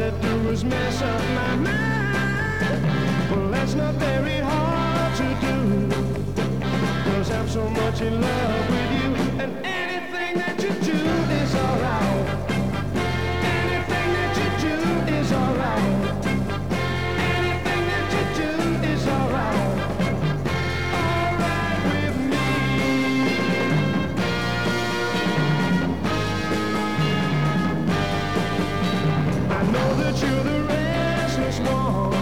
they do is mess up my mind. Well, that's not very hard to do, 'cause I'm so much in love with you, and anything that you do is alright. Anything that you do is alright. Anything that you do is alright. Alright with me. I know that you're the restless one,